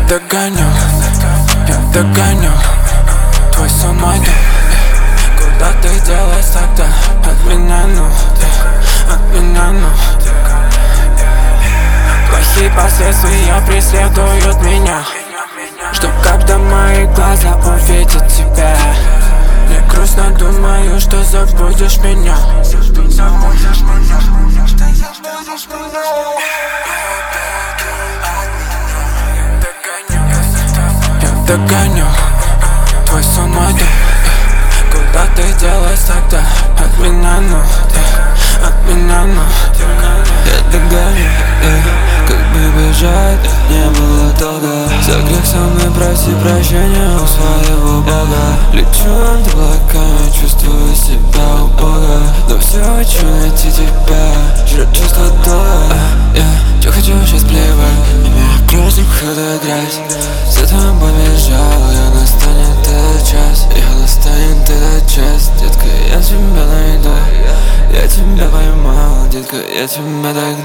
догоню, я догоню твой сон, мой дом. Куда ты делась тогда? От меня, ну, от меня, ну. Плохие последствия преследуют меня. Жду, когда мои глаза увидят тебя. Мне грустно, думаю, что забудешь меня. Я догоню твой сон, мой дом. Куда ты делась тогда? От меня, ну, от меня, ну. Я догоню, как бы бежать не было долго. За грех со мной проси прощения у своего Бога. Лечу над облаками, чувствую себя у Бога. Но все хочу найти тебя, жрет чувство долга. Я хочу сейчас плевать, имея грусть, входа грязь. За тобой бежал, я настанет этот час. Я настанет этот час, детка, я тебя найду. Я тебя поймал, детка, я тебя догнал.